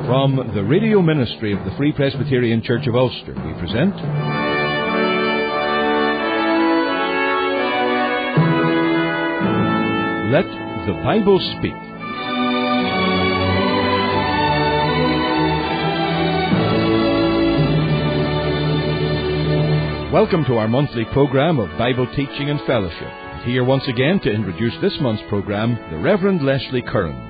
From the radio ministry of the Free Presbyterian Church of Ulster, we present Let the Bible Speak. Welcome to our monthly program of Bible teaching and fellowship. And here once again to introduce this month's program, the Reverend Leslie Curran.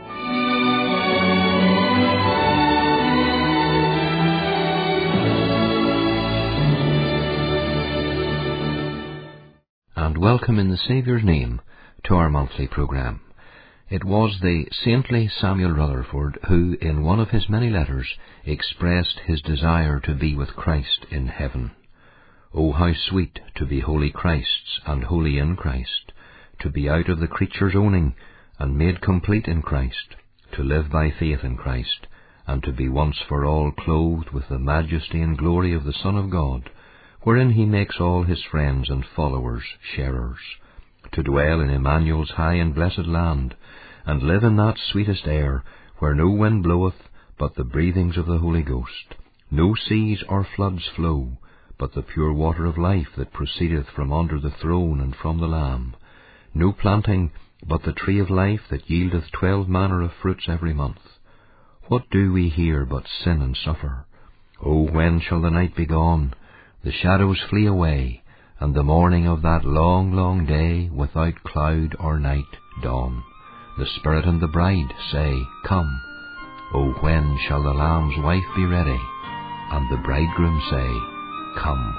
And welcome in the Saviour's name to our monthly programme. It was the saintly Samuel Rutherford who, in one of his many letters, expressed his desire to be with Christ in heaven. Oh, how sweet to be holy Christ's and holy in Christ, to be out of the creature's owning and made complete in Christ, to live by faith in Christ, and to be once for all clothed with the majesty and glory of the Son of God, wherein he makes all his friends and followers sharers, to dwell in Emmanuel's high and blessed land, and live in that sweetest air, where no wind bloweth, but the breathings of the Holy Ghost, no seas or floods flow, but the pure water of life that proceedeth from under the throne and from the Lamb, no planting, but the tree of life that yieldeth 12 manner of fruits every month. What do we here but sin and suffer? Oh, when shall the night be gone, the shadows flee away, and the morning of that long, long day without cloud or night dawn? The Spirit and the bride say, Come. Oh, when shall the Lamb's wife be ready, and the bridegroom say, Come.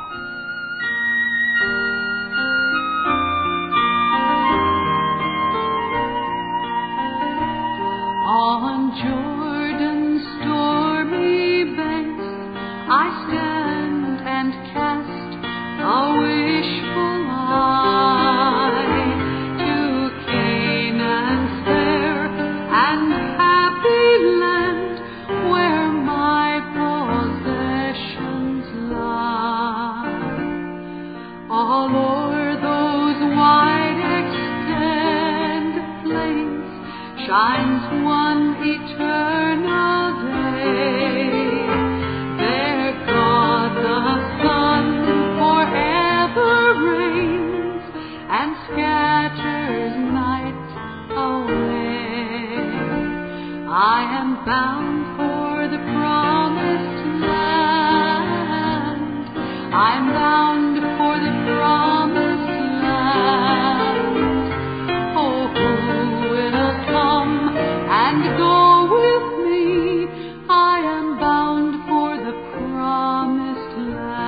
On Jordan's stormy banks I stand and cast a wishful eye to Canaan's fair and happy land, where my possessions lie. All o'er those wide extended plains shines one eternal day. There God the Son forever reigns and scatters night away. I am bound for the promised land. I'm bound for the promised land. Oh, who will come and go with me? I am bound for the promised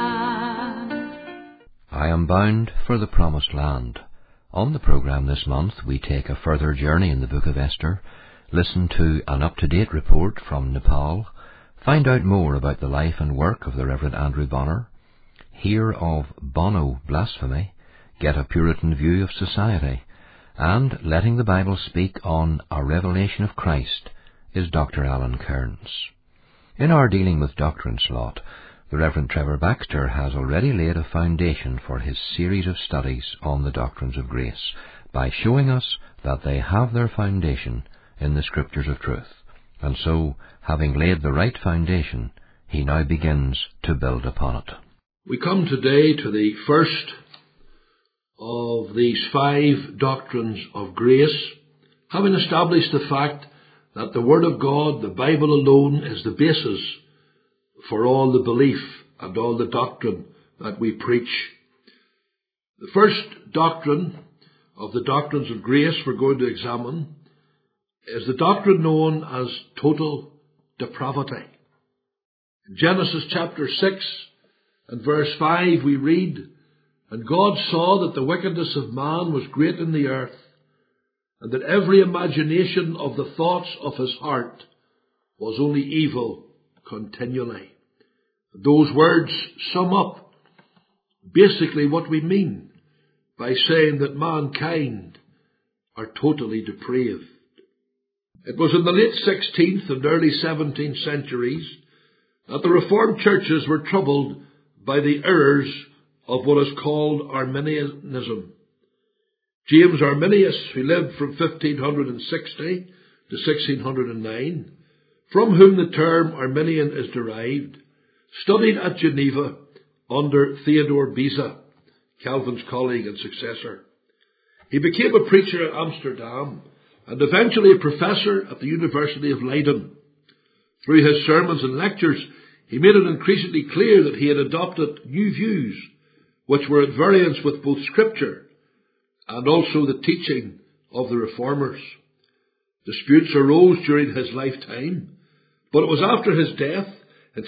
land. I am bound for the promised land. On the programme this month, we take a further journey in the book of Esther, listen to an up-to-date report from Nepal, find out more about the life and work of the Reverend Andrew Bonner, hear of Bono blasphemy, get a Puritan view of society, and letting the Bible speak on a revelation of Christ is Dr. Alan Kearns. In our dealing with Doctrine Slot, the Reverend Trevor Baxter has already laid a foundation for his series of studies on the doctrines of grace by showing us that they have their foundation in the Scriptures of truth. And so, having laid the right foundation, he now begins to build upon it. We come today to the first of these 5 doctrines of grace, having established the fact that the Word of God, the Bible alone, is the basis for all the belief and all the doctrine that we preach. The first doctrine of the doctrines of grace we're going to examine is the doctrine known as total depravity. In Genesis chapter 6 and verse 5 we read, And God saw that the wickedness of man was great in the earth, and that every imagination of the thoughts of his heart was only evil continually. Those words sum up basically what we mean by saying that mankind are totally depraved. It was in the late 16th and early 17th centuries that the Reformed churches were troubled by the errors of what is called Arminianism. James Arminius, who lived from 1560 to 1609, from whom the term Arminian is derived, studied at Geneva under Theodore Beza, Calvin's colleague and successor. He became a preacher at Amsterdam and eventually a professor at the University of Leiden. Through his sermons and lectures, he made it increasingly clear that he had adopted new views which were at variance with both Scripture and also the teaching of the Reformers. Disputes arose during his lifetime, but it was after his death in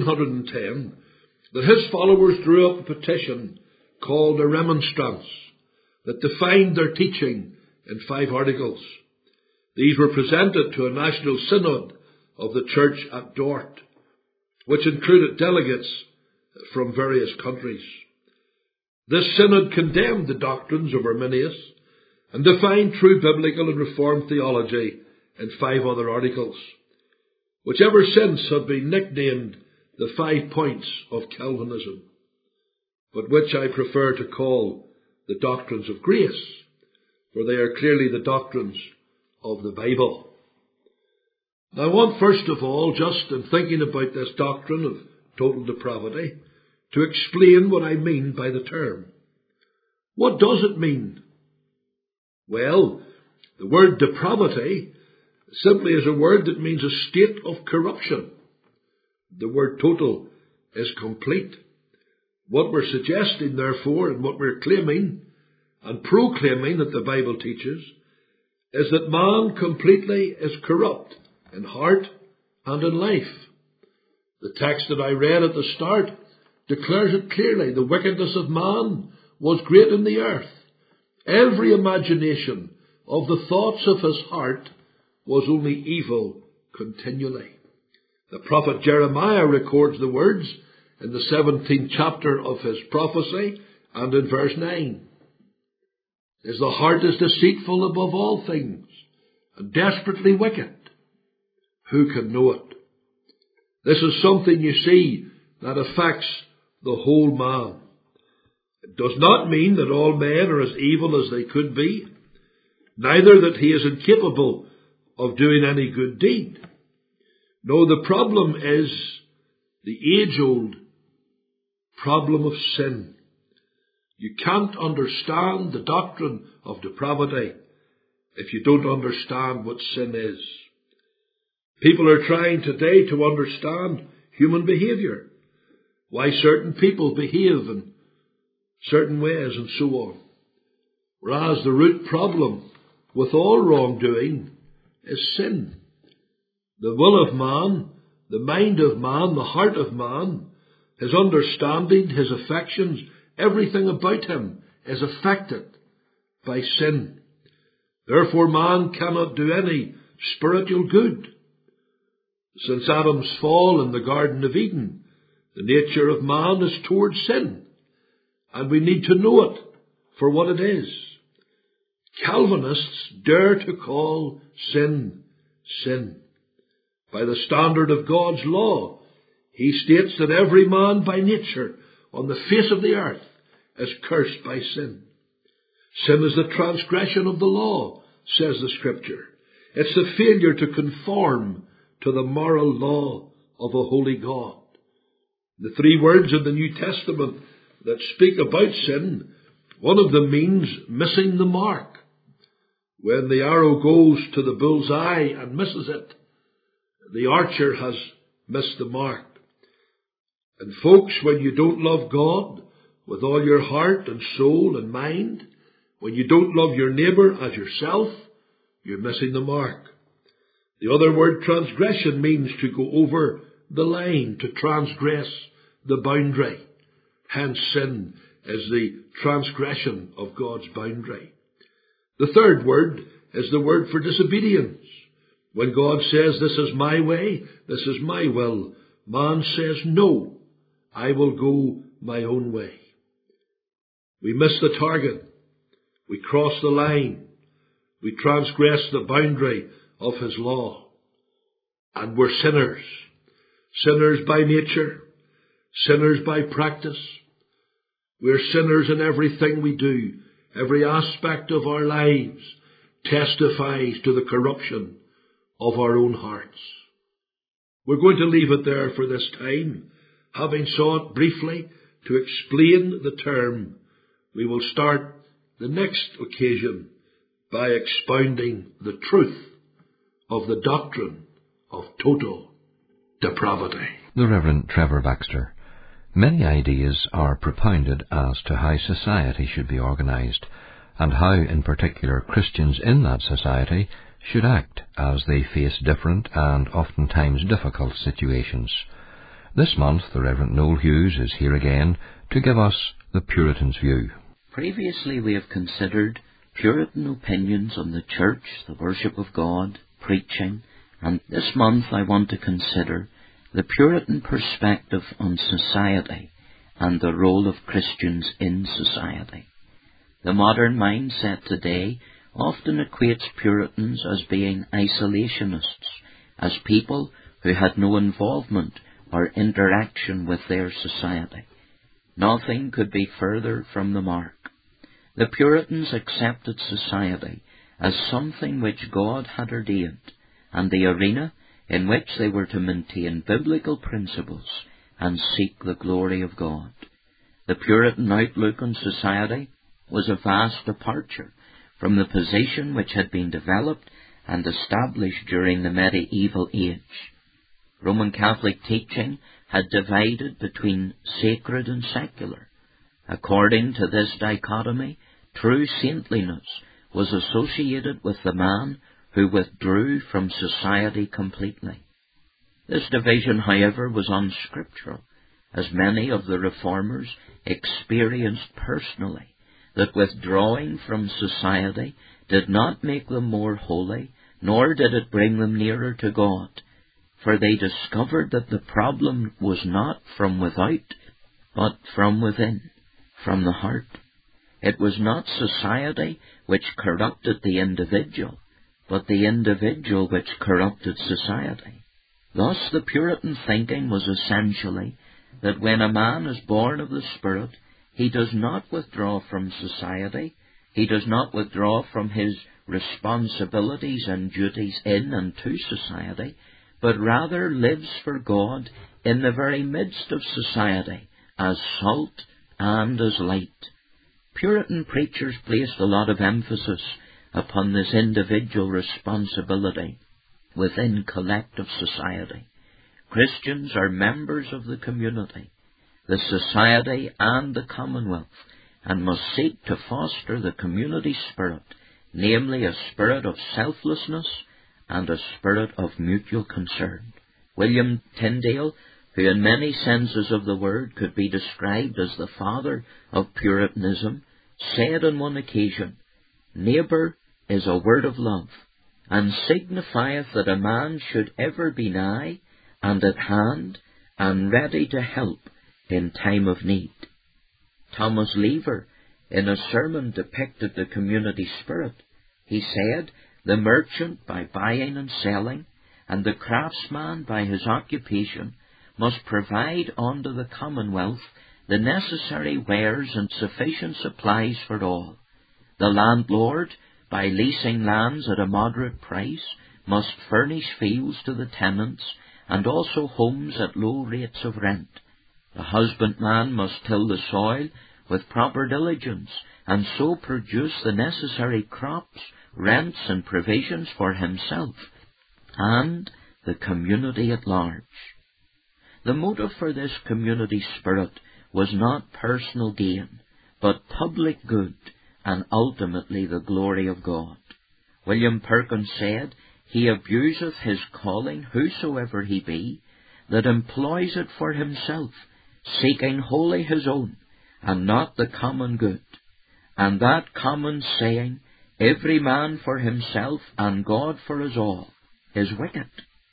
1610 that his followers drew up a petition called a Remonstrance that defined their teaching in 5 articles. These were presented to a national synod of the church at Dort, which included delegates from various countries. This synod condemned the doctrines of Arminius and defined true biblical and reformed theology in 5 other articles, which ever since have been nicknamed the 5 points of Calvinism, but which I prefer to call the doctrines of grace, for they are clearly the doctrines of the Bible. Now, I want first of all, just in thinking about this doctrine of total depravity, to explain what I mean by the term. What does it mean? Well, the word depravity simply is a word that means a state of corruption. The word total is complete. What we're suggesting, therefore, and what we're claiming and proclaiming that the Bible teaches, is that man completely is corrupt in heart and in life. The text that I read at the start declares it clearly. The wickedness of man was great in the earth. Every imagination of the thoughts of his heart was only evil continually. The prophet Jeremiah records the words in the 17th chapter of his prophecy and in verse 9. As the heart is deceitful above all things and desperately wicked, who can know it? This is something, you see, that affects the whole man. It does not mean that all men are as evil as they could be, neither that he is incapable of doing any good deed. No, the problem is the age-old problem of sin. You can't understand the doctrine of depravity if you don't understand what sin is. People are trying today to understand human behavior, why certain people behave in certain ways and so on. Whereas the root problem with all wrongdoing is sin. The will of man, the mind of man, the heart of man, his understanding, his affections, everything about him is affected by sin. Therefore man cannot do any spiritual good. Since Adam's fall in the Garden of Eden, the nature of man is towards sin, and we need to know it for what it is. Calvinists dare to call sin, sin. By the standard of God's law, he states that every man by nature on the face of the earth is cursed by sin. Sin is the transgression of the law, says the Scripture. It's the failure to conform to the moral law of a holy God. The 3 words of the New Testament that speak about sin, one of them means missing the mark. When the arrow goes to the bull's eye and misses it, the archer has missed the mark. And folks, when you don't love God with all your heart and soul and mind, when you don't love your neighbour as yourself, you're missing the mark. The other word, transgression, means to go over the line, to transgress the boundary. Hence, sin is the transgression of God's boundary. The third word is the word for disobedience. When God says, this is my way, this is my will, man says, no, I will go my own way. We miss the target. We cross the line. We transgress the boundary of his law. And we're sinners. Sinners by nature. Sinners by practice. We're sinners in everything we do. Every aspect of our lives testifies to the corruption of our own hearts. We're going to leave it there for this time. Having sought briefly to explain the term, we will start the next occasion by expounding the truth of the doctrine of total depravity. The Reverend Trevor Baxter. Many ideas are propounded as to how society should be organised, and how in particular Christians in that society should act as they face different and oftentimes difficult situations. This month the Reverend Noel Hughes is here again to give us the Puritan's view. Previously we have considered Puritan opinions on the church, the worship of God, preaching, and this month I want to consider the Puritan perspective on society and the role of Christians in society. The modern mindset today often equates Puritans as being isolationists, as people who had no involvement or interaction with their society. Nothing could be further from the mark. The Puritans accepted society as something which God had ordained, and the arena in which they were to maintain biblical principles and seek the glory of God. The Puritan outlook on society was a vast departure from the position which had been developed and established during the medieval age. Roman Catholic teaching had divided between sacred and secular. According to this dichotomy, true saintliness was associated with the man who withdrew from society completely. This division, however, was unscriptural, as many of the reformers experienced personally that withdrawing from society did not make them more holy, nor did it bring them nearer to God, for they discovered that the problem was not from without, but from within, from the heart. It was not society which corrupted the individual, but the individual which corrupted society. Thus the Puritan thinking was essentially that when a man is born of the Spirit, he does not withdraw from society, he does not withdraw from his responsibilities and duties in and to society, but rather lives for God in the very midst of society, as salt and as light. Puritan preachers placed a lot of emphasis upon this individual responsibility within collective society. Christians are members of the community, the society and the commonwealth, and must seek to foster the community spirit, namely a spirit of selflessness and a spirit of mutual concern. William Tyndale, who in many senses of the word could be described as the father of Puritanism, said on one occasion, "Neighbour is a word of love, and signifieth that a man should ever be nigh, and at hand, and ready to help in time of need." Thomas Lever, in a sermon, depicted the community spirit. He said, "The merchant by buying and selling, and the craftsman by his occupation, must provide unto the commonwealth the necessary wares and sufficient supplies for all. The landlord, by leasing lands at a moderate price, must furnish fields to the tenants, and also homes at low rates of rent. The husbandman must till the soil with proper diligence, and so produce the necessary crops, rents, and provisions for himself and the community at large." The motive for this community spirit was not personal gain, but public good, and ultimately the glory of God. William Perkins said, "He abuseth his calling, whosoever he be, that employs it for himself, seeking wholly his own, and not the common good. And that common saying, every man for himself, and God for us all, is wicked."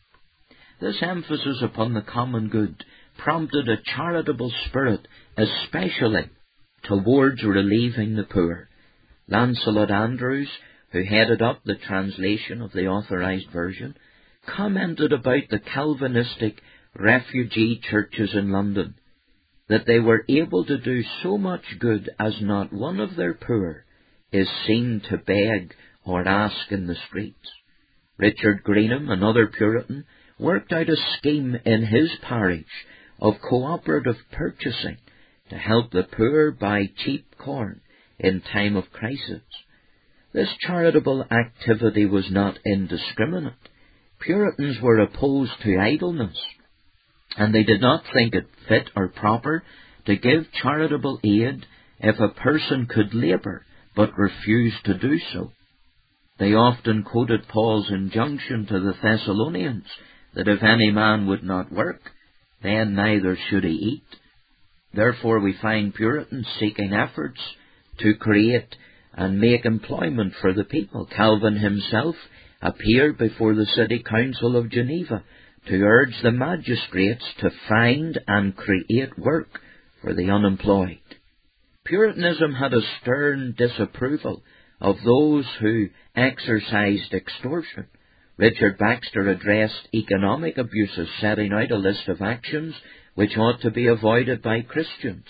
This emphasis upon the common good prompted a charitable spirit, especially towards relieving the poor. Lancelot Andrews, who headed up the translation of the Authorized Version, commented about the Calvinistic refugee churches in London, that they were able to do so much good as not one of their poor is seen to beg or ask in the streets. Richard Greenham, another Puritan, worked out a scheme in his parish of cooperative purchasing to help the poor buy cheap corn in time of crisis. This charitable activity was not indiscriminate. Puritans were opposed to idleness, and they did not think it fit or proper to give charitable aid if a person could labour but refused to do so. They often quoted Paul's injunction to the Thessalonians that if any man would not work, then neither should he eat. Therefore we find Puritans seeking efforts to create and make employment for the people. Calvin himself appeared before the City Council of Geneva to urge the magistrates to find and create work for the unemployed. Puritanism had a stern disapproval of those who exercised extortion. Richard Baxter addressed economic abuses, setting out a list of actions which ought to be avoided by Christians.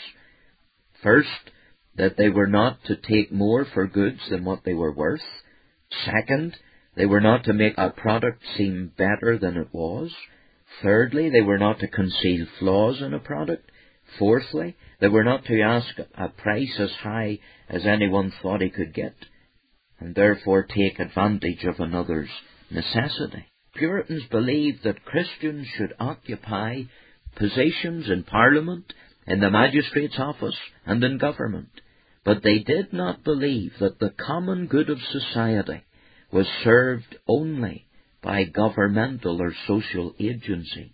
First, that they were not to take more for goods than what they were worth. Second, they were not to make a product seem better than it was. Thirdly, they were not to conceal flaws in a product. Fourthly, they were not to ask a price as high as anyone thought he could get, and therefore take advantage of another's necessity. Puritans believed that Christians should occupy positions in Parliament, in the magistrate's office, and in government, but they did not believe that the common good of society was served only by governmental or social agencies.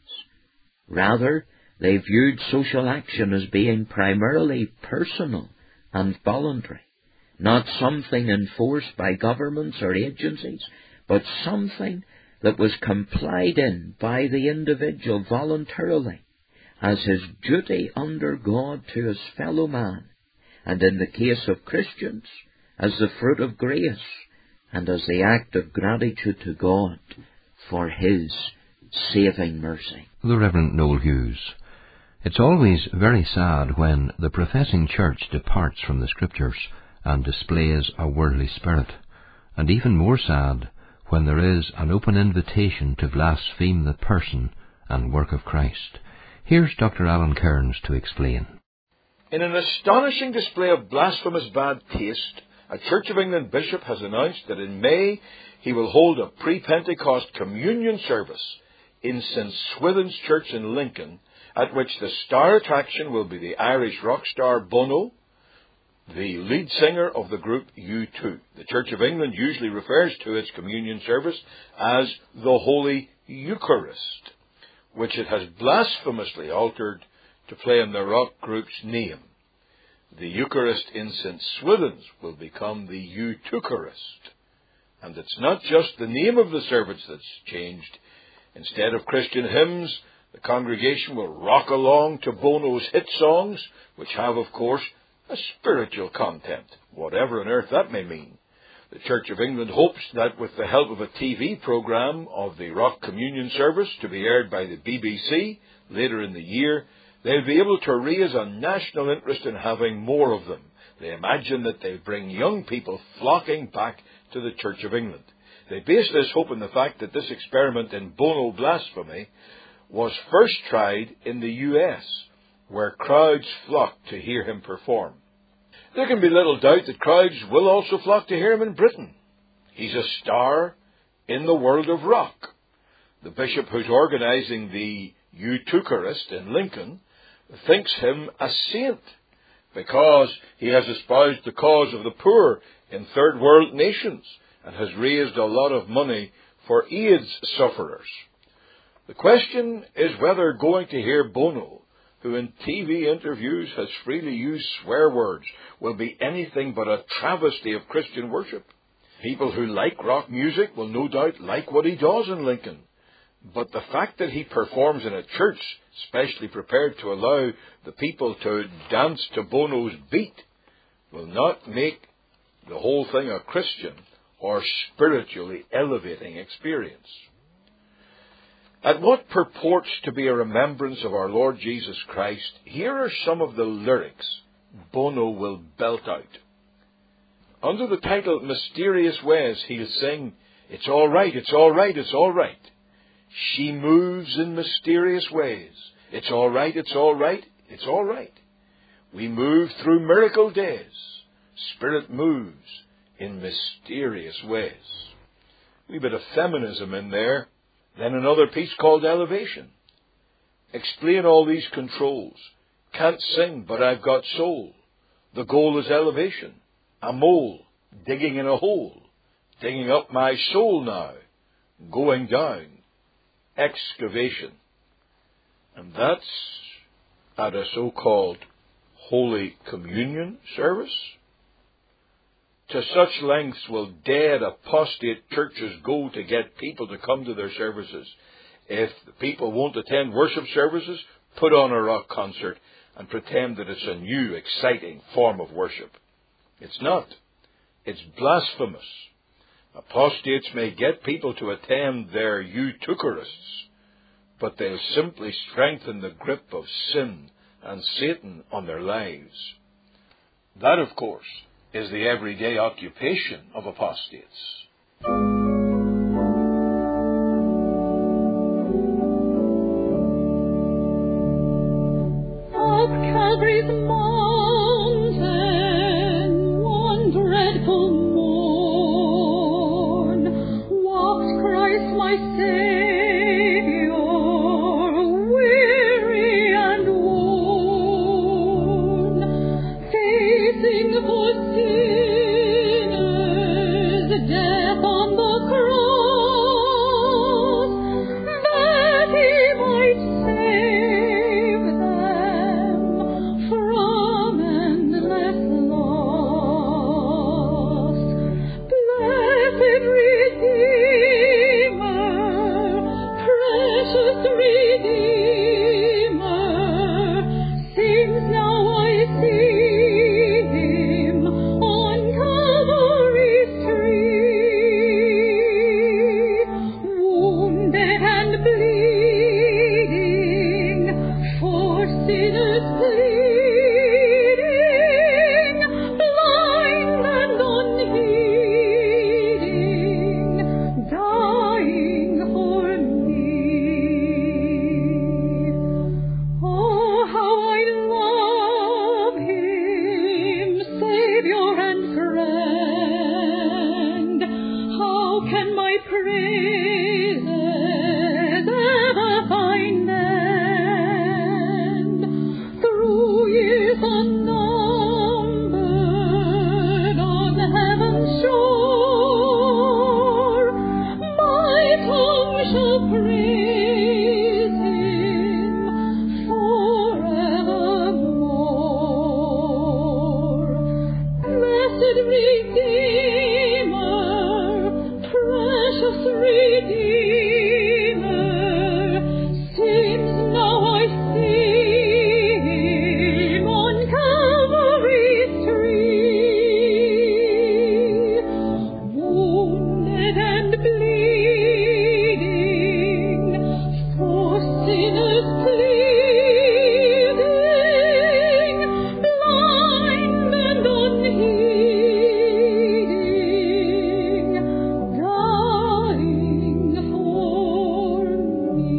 Rather, they viewed social action as being primarily personal and voluntary, not something enforced by governments or agencies, but something that was complied in by the individual voluntarily as his duty under God to his fellow man, and in the case of Christians, as the fruit of grace, and as the act of gratitude to God for his saving mercy. The Reverend Noel Hughes. It's always very sad when the professing church departs from the Scriptures and displays a worldly spirit, and even more sad when there is an open invitation to blaspheme the person and work of Christ. Here's Dr. Alan Kearns to explain. In an astonishing display of blasphemous bad taste, a Church of England bishop has announced that in May he will hold a pre-Pentecost communion service in St. Swithin's Church in Lincoln, at which the star attraction will be the Irish rock star Bono, the lead singer of the group U2. The Church of England usually refers to its communion service as the Holy Eucharist, which it has blasphemously altered to play on the rock group's name. The Eucharist in St. Swithin's will become the Eutucharist. And it's not just the name of the service that's changed. Instead of Christian hymns, the congregation will rock along to Bono's hit songs, which have, of course, a spiritual content, whatever on earth that may mean. The Church of England hopes that with the help of a TV programme of the Rock Communion Service to be aired by the BBC later in the year, they'll be able to raise a national interest in having more of them. They imagine that they'll bring young people flocking back to the Church of England. They base this hope on the fact that this experiment in Bono blasphemy was first tried in the US, where crowds flocked to hear him perform. There can be little doubt that crowds will also flock to hear him in Britain. He's a star in the world of rock. The bishop who's organising the Eutucharist in Lincoln thinks him a saint because he has espoused the cause of the poor in third world nations and has raised a lot of money for AIDS sufferers. The question is whether going to hear Bono, who in TV interviews has freely used swear words, will be anything but a travesty of Christian worship. People who like rock music will no doubt like what he does in Lincoln. But the fact that he performs in a church specially prepared to allow the people to dance to Bono's beat will not make the whole thing a Christian or spiritually elevating experience. At what purports to be a remembrance of our Lord Jesus Christ, here are some of the lyrics Bono will belt out. Under the title Mysterious Ways, he'll sing, "It's all right, it's all right, it's all right." She moves in mysterious ways. It's all right, it's all right, it's all right. We move through miracle days. Spirit moves in mysterious ways. Wee bit of feminism in there. Then another piece called elevation. Explain all these controls. Can't sing, but I've got soul. The goal is elevation. A mole digging in a hole. Digging up my soul now. Going down. Excavation. And that's at a so-called Holy Communion service. To such lengths will dead apostate churches go to get people to come to their services. If the people won't attend worship services, put on a rock concert and pretend that it's a new, exciting form of worship. It's not. It's blasphemous. Apostates may get people to attend their eutycharists, but they'll simply strengthen the grip of sin and Satan on their lives. That, of course, is the everyday occupation of apostates. Up Calvary's mountain, one dreadful morn, walked Christ my Saviour, weary and worn, facing for sinners death on the cross, that he might save them from endless loss. Blessed Redeemer, precious Redeemer, seems now I see him on Calvary's tree, wounded and bleeding, for sinners pleading, blind and unheeding, dying for me. Oh, how I love him, Savior and friend. How can my praises ever find end? Through years unnumbered on heaven's shore, my tongue shall praise him forevermore. Blessed Redeemer, precious Redeemer, seems now I see him on Calvary's tree, wounded and bleeding, for sinners pleading, blind and unheeding, dying for me.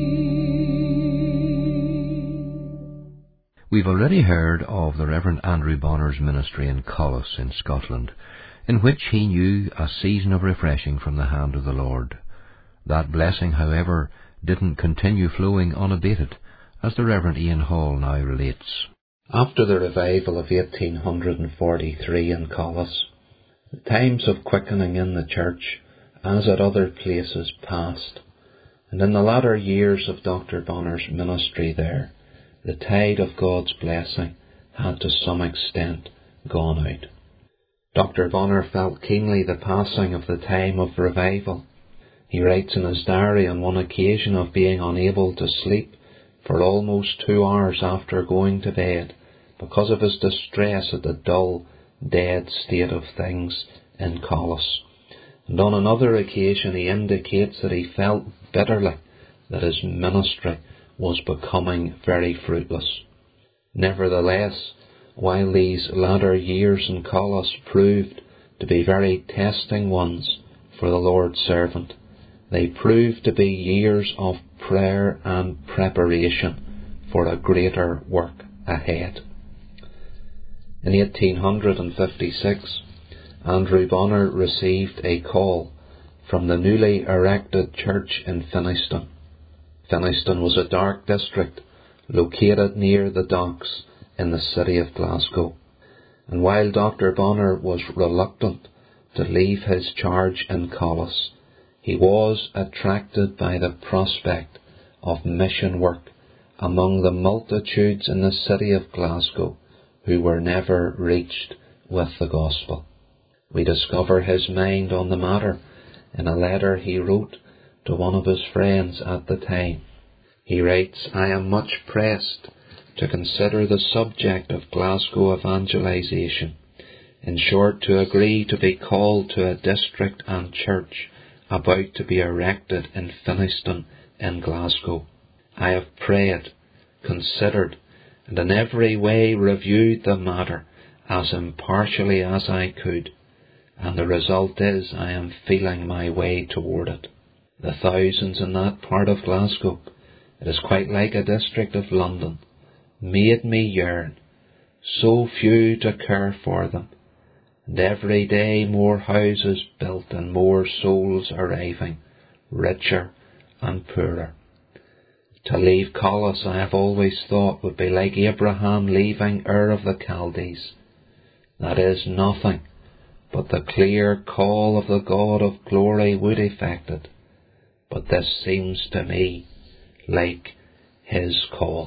We've already heard of the Reverend Andrew Bonner's ministry in Collis in Scotland, in which he knew a season of refreshing from the hand of the Lord. That blessing, however, didn't continue flowing unabated, as the Reverend Ian Hall now relates. After the revival of 1843 in Collis, the times of quickening in the church, as at other places, passed, and in the latter years of Dr. Bonner's ministry there, the tide of God's blessing had to some extent gone out. Dr. Bonner felt keenly the passing of the time of revival. He writes in his diary on one occasion of being unable to sleep for almost 2 hours after going to bed because of his distress at the dull, dead state of things in Collis. And on another occasion he indicates that he felt bitterly that his ministry was becoming very fruitless. Nevertheless, while these latter years in Collis proved to be very testing ones for the Lord's servant, They proved to be years of prayer and preparation for a greater work ahead. In 1856, Andrew Bonar received a call from the newly erected church in Finiston. Finiston was a dark district located near the docks in the city of Glasgow, and while Dr. Bonar was reluctant to leave his charge in Collis, he was attracted by the prospect of mission work among the multitudes in the city of Glasgow who were never reached with the gospel. We discover his mind on the matter in a letter he wrote to one of his friends at the time. He writes, "I am much pressed to consider the subject of Glasgow evangelization, in short, to agree to be called to a district and church about to be erected in Finiston in Glasgow. I have prayed, considered, and in every way reviewed the matter as impartially as I could, and the result is I am feeling my way toward it. The thousands in that part of Glasgow, it is quite like a district of London, made me yearn, so few to care for them, and every day more houses built and more souls arriving, richer and poorer. To leave Collis, I have always thought, would be like Abraham leaving Ur of the Chaldees. That is, nothing but the clear call of the God of glory would effect it. But this seems to me like his call."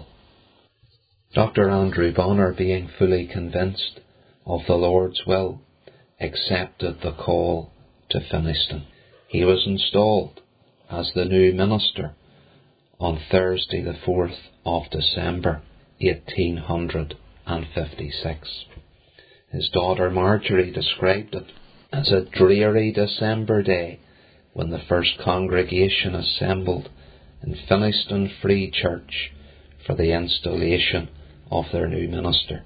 Dr. Andrew Bonar, being fully convinced of the Lord's will, accepted the call to Finiston. He was installed as the new minister on Thursday the 4th of December 1856. His daughter Marjorie described it as a dreary December day when the first congregation assembled in Finiston Free Church for the installation of their new minister.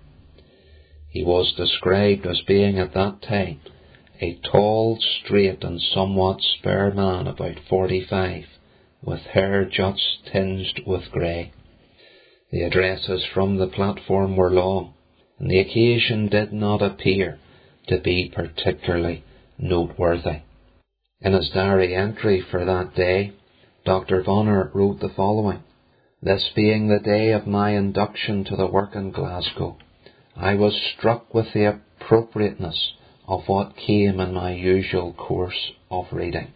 He was described as being at that time a tall, straight and somewhat spare man about 45, with hair just tinged with grey. The addresses from the platform were long, and the occasion did not appear to be particularly noteworthy. In his diary entry for that day, Dr. Bonar wrote the following: "This being the day of my induction to the work in Glasgow, I was struck with the appropriateness of what came in my usual course of reading.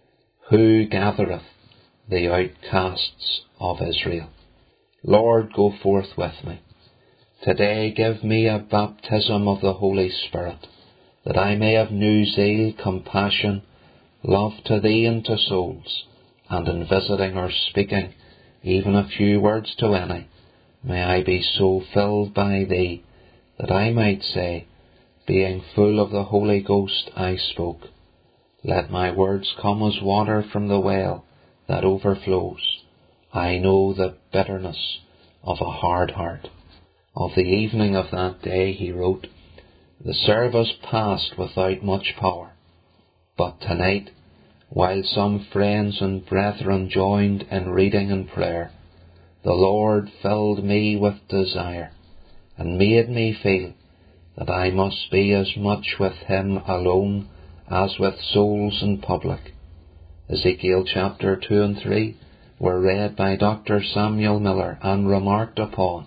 Who gathereth the outcasts of Israel? Lord, go forth with me. Today give me a baptism of the Holy Spirit, that I may have new zeal, compassion, love to Thee and to souls, and in visiting or speaking even a few words to any, may I be so filled by Thee that I might say, being full of the Holy Ghost I spoke. Let my words come as water from the well that overflows. I know the bitterness of a hard heart." Of the evening of that day he wrote, "The service passed without much power, but tonight, while some friends and brethren joined in reading and prayer, the Lord filled me with desire, and made me feel that I must be as much with Him alone as with souls in public." Ezekiel chapter 2 and 3 were read by Dr. Samuel Miller and remarked upon.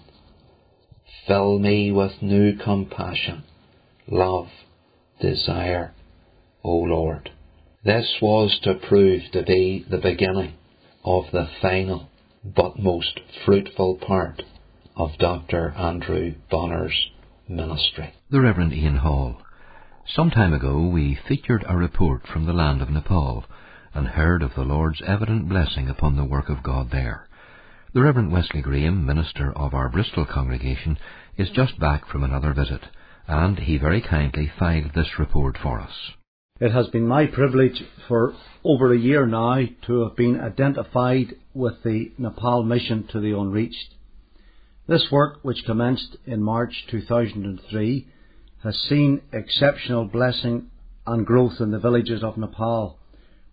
"Fill me with new compassion, love, desire, O Lord." This was to prove to be the beginning of the final but most fruitful part of Dr. Andrew Bonar's ministry. The Reverend Ian Hall. Some time ago we featured a report from the land of Nepal and heard of the Lord's evident blessing upon the work of God there. The Reverend Wesley Graham, minister of our Bristol congregation, is just back from another visit, and he very kindly filed this report for us. It has been my privilege for over a year now to have been identified with the Nepal mission to the unreached. This work, which commenced in March 2003, has seen exceptional blessing and growth in the villages of Nepal,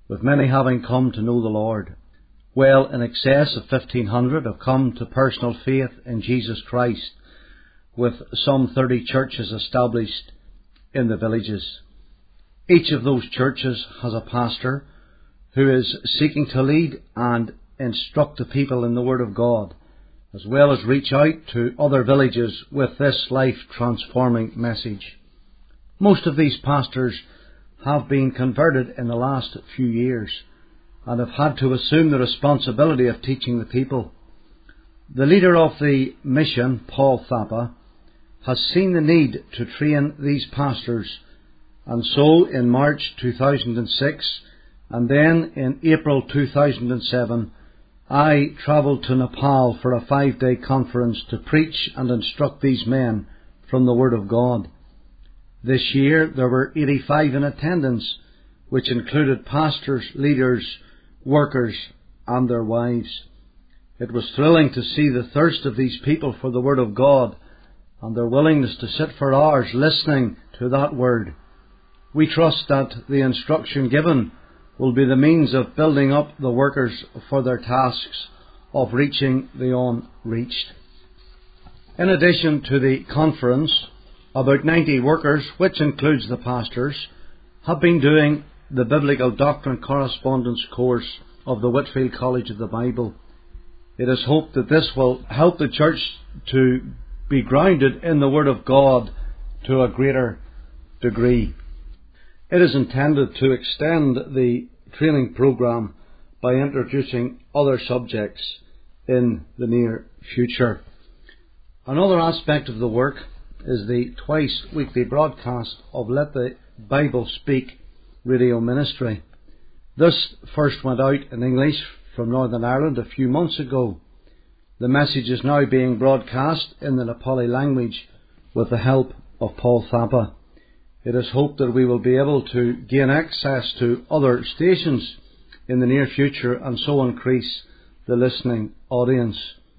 with many having come to know the Lord. Well in excess of 1,500 have come to personal faith in Jesus Christ, with some 30 churches established in the villages. Each of those churches has a pastor who is seeking to lead and instruct the people in the Word of God, as well as reach out to other villages with this life-transforming message. Most of these pastors have been converted in the last few years and have had to assume the responsibility of teaching the people. The leader of the mission, Paul Thapa, has seen the need to train these pastors, and so in March 2006 and then in April 2007 I travelled to Nepal for a 5-day conference to preach and instruct these men from the Word of God. This year there were 85 in attendance, which included pastors, leaders, workers and their wives. It was thrilling to see the thirst of these people for the Word of God and their willingness to sit for hours listening to that Word. We trust that the instruction given will be the means of building up the workers for their tasks of reaching the unreached. In addition to the conference, about 90 workers, which includes the pastors, have been doing the Biblical Doctrine Correspondence course of the Whitfield College of the Bible. It is hoped that this will help the church to be grounded in the Word of God to a greater degree. It is intended to extend the training program by introducing other subjects in the near future. Another aspect of the work is the twice-weekly broadcast of Let the Bible Speak radio ministry. This first went out in English from Northern Ireland a few months ago. The message is now being broadcast in the Nepali language with the help of Paul Thapa. It is hoped that we will be able to gain access to other stations in the near future and so increase the listening audience.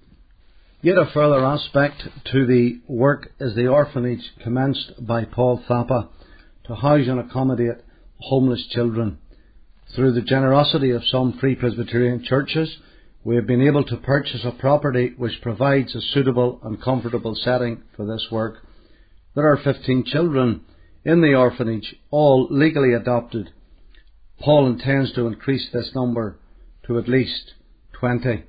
Yet a further aspect to the work is the orphanage commenced by Paul Thapa to house and accommodate homeless children. Through the generosity of some Free Presbyterian churches, we have been able to purchase a property which provides a suitable and comfortable setting for this work. There are 15 children in the orphanage, all legally adopted. Paul intends to increase this number to at least 20.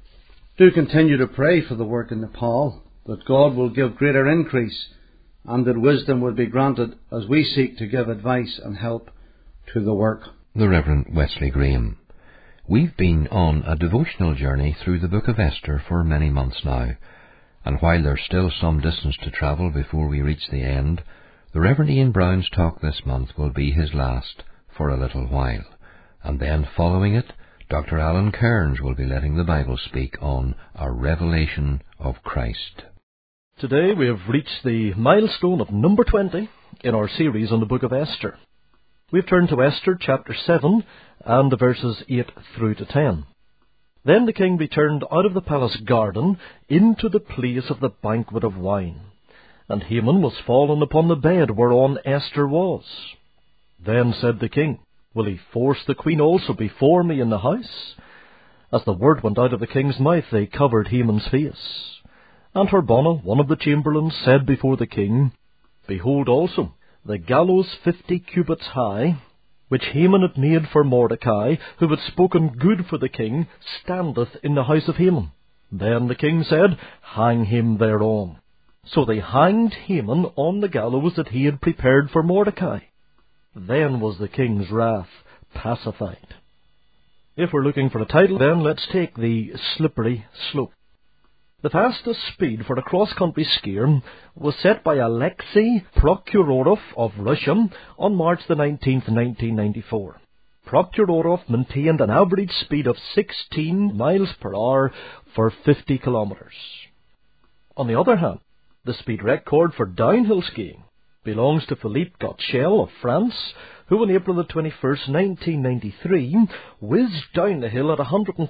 Do continue to pray for the work in Nepal, that God will give greater increase and that wisdom will be granted as we seek to give advice and help to the work. The Reverend Wesley Graham. We've been on a devotional journey through the book of Esther for many months now, and while there's still some distance to travel before we reach the end, the Reverend Ian Brown's talk this month will be his last for a little while, and then following it, Dr. Alan Cairns will be letting the Bible speak on a revelation of Christ. Today we have reached the milestone of number 20 in our series on the book of Esther. We've turned to Esther chapter 7 and the verses 8 through to 10. Then the king returned out of the palace garden into the place of the banquet of wine, and Haman was fallen upon the bed whereon Esther was. Then said the king, Will he force the queen also before me in the house? As the word went out of the king's mouth, they covered Haman's face. And Harbona, one of the chamberlains, said before the king, Behold also, the gallows 50 cubits high, which Haman had made for Mordecai, who had spoken good for the king, standeth in the house of Haman. Then the king said, Hang him thereon. So they hanged Haman on the gallows that he had prepared for Mordecai. Then was the king's wrath pacified. If we're looking for a title, then let's take The Slippery Slope. The fastest speed for a cross-country skier was set by Alexei Prokhorov of Russia on March the 19th, 1994. Prokhorov maintained an average speed of 16 miles per hour for 50 kilometers. On the other hand, the speed record for downhill skiing belongs to Philippe Gotchel of France, who on April the 21st, 1993, whizzed down the hill at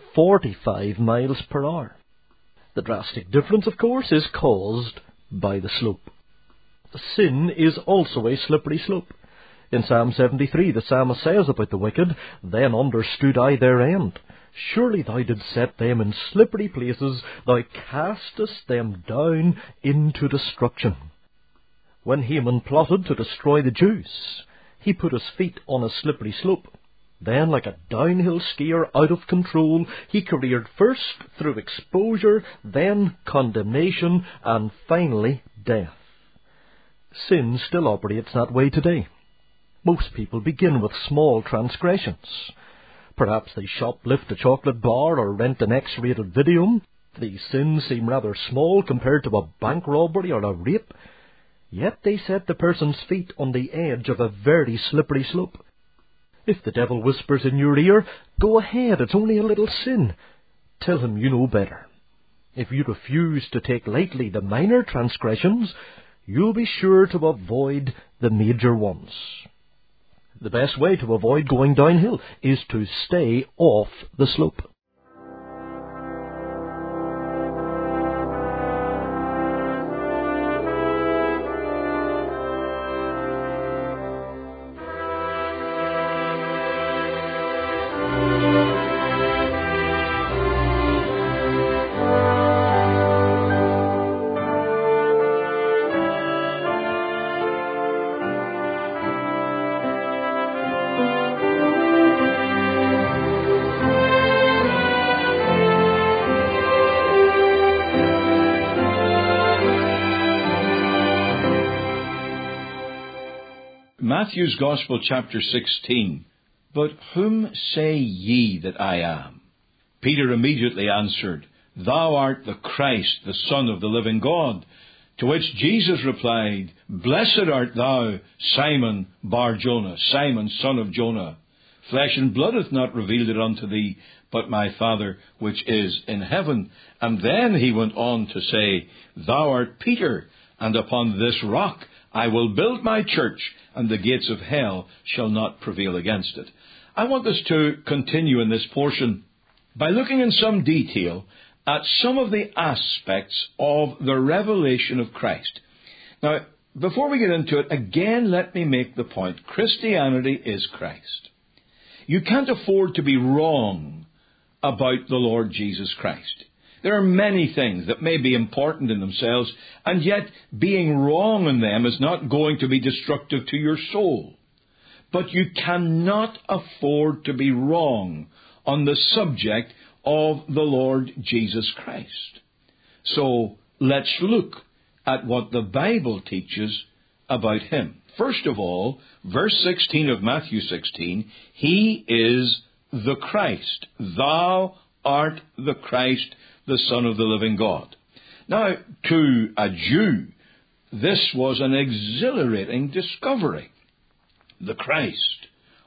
145 miles per hour. The drastic difference, of course, is caused by the slope. Sin is also a slippery slope. In Psalm 73, the psalmist says about the wicked, "Then understood I their end. Surely thou didst set them in slippery places, thou castest them down into destruction." When Haman plotted to destroy the Jews, he put his feet on a slippery slope. Then, like a downhill skier out of control, he careered first through exposure, then condemnation, and finally death. Sin still operates that way today. Most people begin with small transgressions. Perhaps they shoplift a chocolate bar or rent an X-rated video. These sins seem rather small compared to a bank robbery or a rape. Yet they set the person's feet on the edge of a very slippery slope. If the devil whispers in your ear, "Go ahead, it's only a little sin," tell him you know better. If you refuse to take lightly the minor transgressions, you'll be sure to avoid the major ones. The best way to avoid going downhill is to stay off the slope. Matthew's Gospel, chapter 16. But whom say ye that I am? Peter immediately answered, Thou art the Christ, the Son of the living God. To which Jesus replied, Blessed art thou, Simon Bar-Jonah, Simon, son of Jonah. Flesh and blood hath not revealed it unto thee, but my Father which is in heaven. And then he went on to say, Thou art Peter, and upon this rock I will build my church, and the gates of hell shall not prevail against it. I want us to continue in this portion by looking in some detail at some of the aspects of the revelation of Christ. Now, before we get into it, again, let me make the point. Christianity is Christ. You can't afford to be wrong about the Lord Jesus Christ. There are many things that may be important in themselves, and yet being wrong in them is not going to be destructive to your soul. But you cannot afford to be wrong on the subject of the Lord Jesus Christ. So let's look at what the Bible teaches about Him. First of all, verse 16 of Matthew 16, He is the Christ. Thou art the Christ, the Son of the living God. Now, to a Jew, this was an exhilarating discovery. The Christ,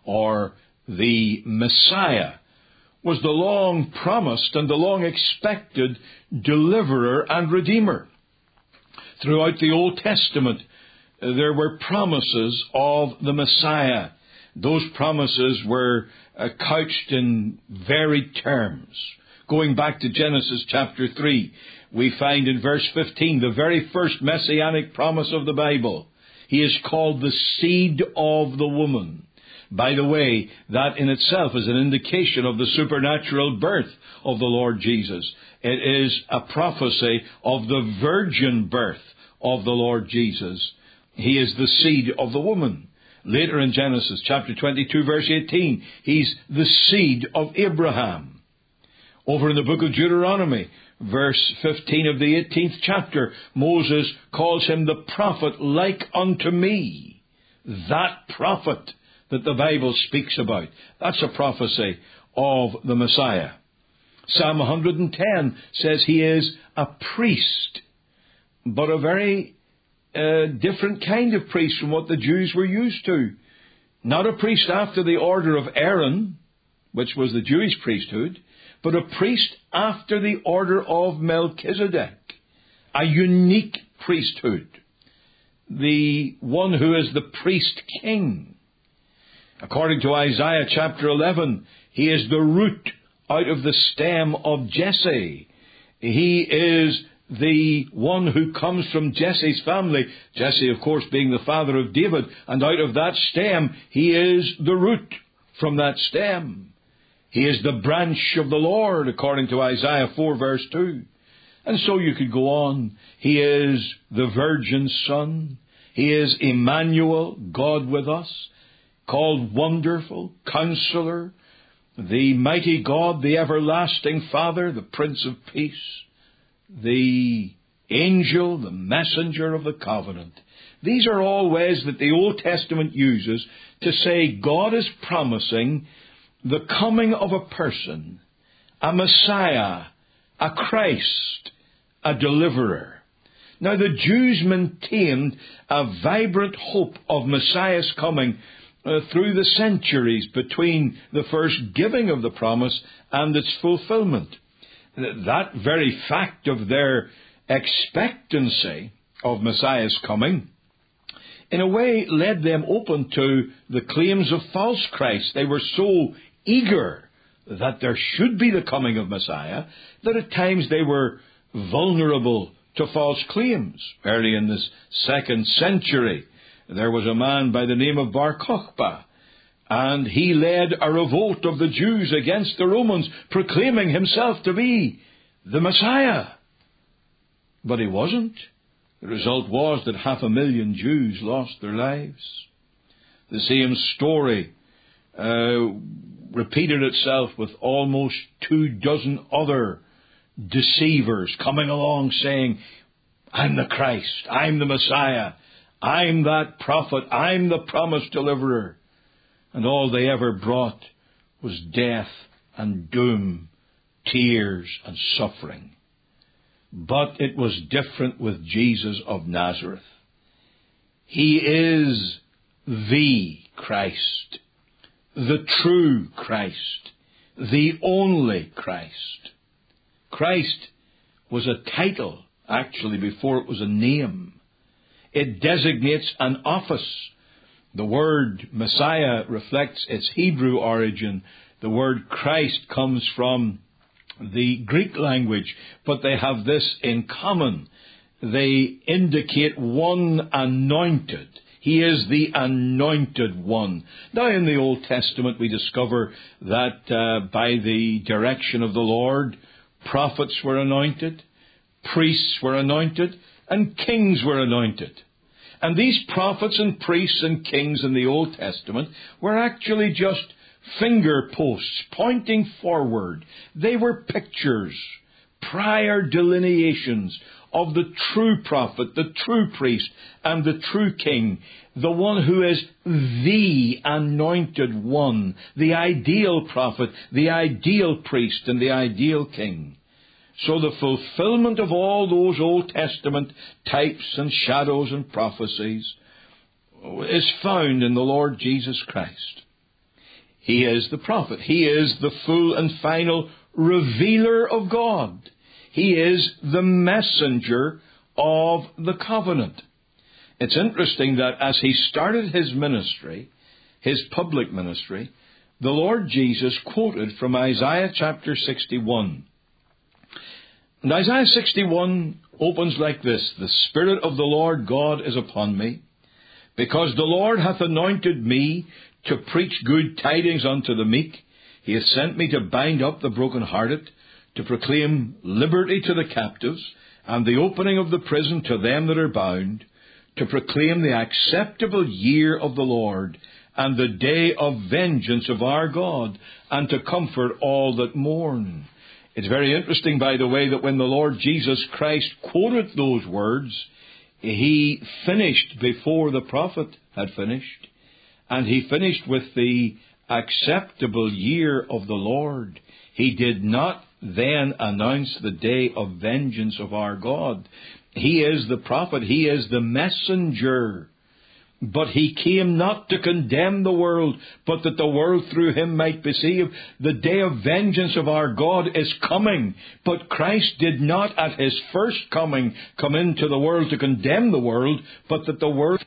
or the Messiah, was the long-promised and the long-expected deliverer and redeemer. Throughout the Old Testament, there were promises of the Messiah. Those promises were couched in varied terms. Going back to Genesis chapter 3, we find in verse 15 the very first messianic promise of the Bible. He is called the seed of the woman. By the way, that in itself is an indication of the supernatural birth of the Lord Jesus. It is a prophecy of the virgin birth of the Lord Jesus. He is the seed of the woman. Later in Genesis chapter 22 verse 18, He's the seed of Abraham. Over in the book of Deuteronomy, verse 15 of the 18th chapter, Moses calls him the prophet like unto me. That prophet that the Bible speaks about. That's a prophecy of the Messiah. Psalm 110 says He is a priest, but a very different kind of priest from what the Jews were used to. Not a priest after the order of Aaron, which was the Jewish priesthood, but a priest after the order of Melchizedek. A unique priesthood. The one who is the priest king. According to Isaiah chapter 11, He is the root out of the stem of Jesse. He is the one who comes from Jesse's family. Jesse, of course, being the father of David. And out of that stem, he is the root from that stem. He is the branch of the Lord, according to Isaiah 4, verse 2. And so you could go on. He is the Virgin's Son. He is Emmanuel, God with us, called Wonderful, Counselor, the Mighty God, the Everlasting Father, the Prince of Peace, the Angel, the Messenger of the Covenant. These are all ways that the Old Testament uses to say God is promising the coming of a person, a Messiah, a Christ, a deliverer. Now the Jews maintained a vibrant hope of Messiah's coming through the centuries between the first giving of the promise and its fulfillment. That very fact of their expectancy of Messiah's coming, in a way, led them open to the claims of false Christ. They were so eager that there should be the coming of Messiah that at times they were vulnerable to false claims. Early in this 2nd century, there was a man by the name of Bar Kokhba, and he led a revolt of the Jews against the Romans, proclaiming himself to be the Messiah. But he wasn't. The result was that 500,000 Jews lost their lives. The same story repeated itself with almost 24 other deceivers coming along saying, I'm the Christ, I'm the Messiah, I'm that prophet, I'm the promised deliverer. And all they ever brought was death and doom, tears and suffering. But it was different with Jesus of Nazareth. He is the Christ, the true Christ, the only Christ. Christ was a title, actually, before it was a name. It designates an office. The word Messiah reflects its Hebrew origin. The word Christ comes from the Greek language, but they have this in common. They indicate one anointed. He is the anointed one. Now in the Old Testament we discover that by the direction of the Lord, prophets were anointed, priests were anointed, and kings were anointed. And these prophets and priests and kings in the Old Testament were actually just finger posts pointing forward. They were pictures, prior delineations of the true prophet, the true priest, and the true king, the one who is the anointed one, the ideal prophet, the ideal priest, and the ideal king. So the fulfillment of all those Old Testament types and shadows and prophecies is found in the Lord Jesus Christ. He is the prophet. He is the full and final revealer of God. He is the messenger of the covenant. It's interesting that as he started his ministry, his public ministry, the Lord Jesus quoted from Isaiah chapter 61. And Isaiah 61 opens like this: The Spirit of the Lord God is upon me, because the Lord hath anointed me to preach good tidings unto the meek. He hath sent me to bind up the brokenhearted, to proclaim liberty to the captives, and the opening of the prison to them that are bound, to proclaim the acceptable year of the Lord, and the day of vengeance of our God, and to comfort all that mourn. It's very interesting, by the way, that when the Lord Jesus Christ quoted those words, he finished before the prophet had finished. And he finished with the acceptable year of the Lord. He did not then announce the day of vengeance of our God. He is the prophet. He is the messenger. But he came not to condemn the world, but that the world through him might be saved. The day of vengeance of our God is coming. But Christ did not at his first coming come into the world to condemn the world, but that the world